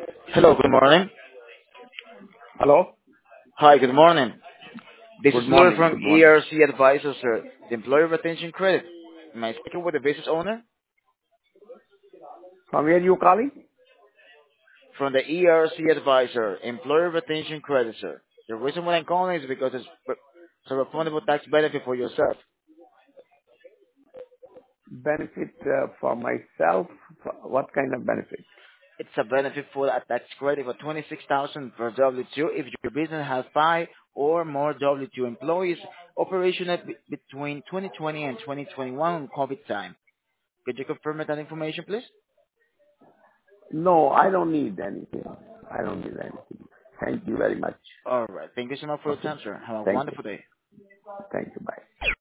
Hello, good morning. Hello? Hi, good morning. This is Good Louis morning. from Good morning. ERC Advisors, sir. The Employer Retention Credit. Am I speaking with the business owner? From where you calling? From the ERC Advisor, Employer Retention Credit, sir. The reason why I'm calling is because it's a refundable tax benefit for yourself. Benefit for myself? What kind of benefit? It's a benefit for a tax credit for 26000 per W-2 if your business has 5 or more W-2 employees operational between 2020 and 2021 on COVID time. Could you confirm that information, please? No, I don't need anything. I don't need anything. Thank you very much. All right. Thank you so much for your Okay. time, sir. Have a Thank you. wonderful day. Thank you. Bye.